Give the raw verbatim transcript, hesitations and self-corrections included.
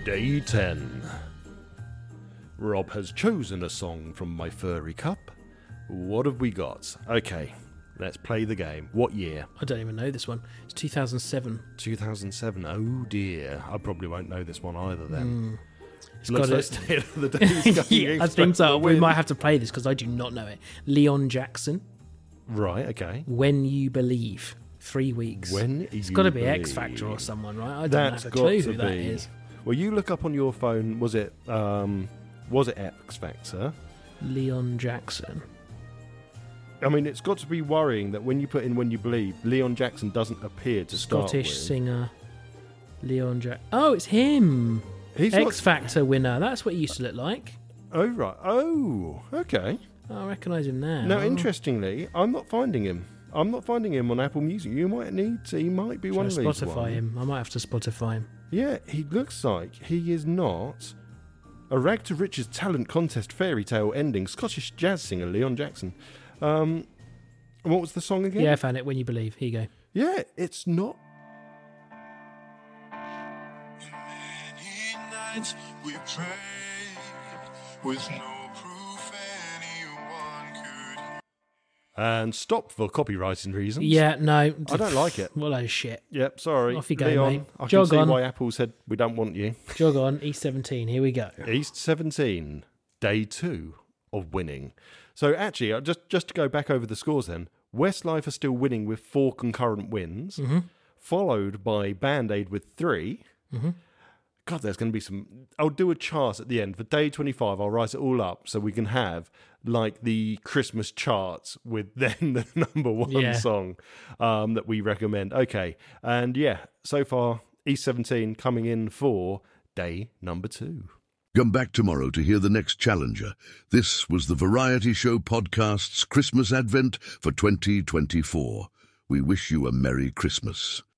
Day ten. Rob has chosen a song from my furry cup. What have we got? Okay, let's play the game. What year? I don't even know this one. It's two thousand seven. two thousand seven. Oh dear. I probably won't know this one either then. Mm. It's Looks got like it. State of the Day's Yeah, I think so. We might have to play this because I do not know it. Leon Jackson. Right, okay. When You Believe. Three weeks. When It's You got to be Believe. X Factor or someone, right? I don't That's have a got clue to who that be. is. Well, you look up on your phone, was it um, was it X Factor? Leon Jackson. I mean, it's got to be worrying that when you put in When You Believe, Leon Jackson doesn't appear to start Scottish with. singer. Leon Jack. Oh, it's him. He's X not- Factor winner. That's what he used to look like. Oh, right. Oh, okay. I recognise him now. Now, interestingly, I'm not finding him. I'm not finding him on Apple Music. You might need to. He might be Should one I of these Spotify ones. him? I might have to Spotify him. Yeah, he looks like he is not a rag to riches talent contest fairy tale ending Scottish jazz singer Leon Jackson. Um, what was the song again? Yeah, I found it. When You Believe. Here you go. Yeah, it's not. Many nights we prayed with no proof anyone could. And stop for copywriting reasons. Yeah, no. I don't like it. What a load of shit. Yep, sorry. Off you go, Leon, mate. I Jog can see on. why Apple said we don't want you. Jog on. E seventeen. Here we go. East seventeen, day two of winning. So actually, uh, just, just to go back over the scores then, Westlife are still winning with four concurrent wins, Mm-hmm. followed by Band-Aid with three. Mm-hmm. God, there's going to be some... I'll do a chart at the end. For day twenty-five, I'll write it all up so we can have, like, the Christmas charts with then the number one Yeah. song um, that we recommend. Okay, and yeah, so far, East seventeen coming in for day number two. Come back tomorrow to hear the next challenger. This was the Variety Show Podcast's Christmas Advent for twenty twenty-four. We wish you a Merry Christmas.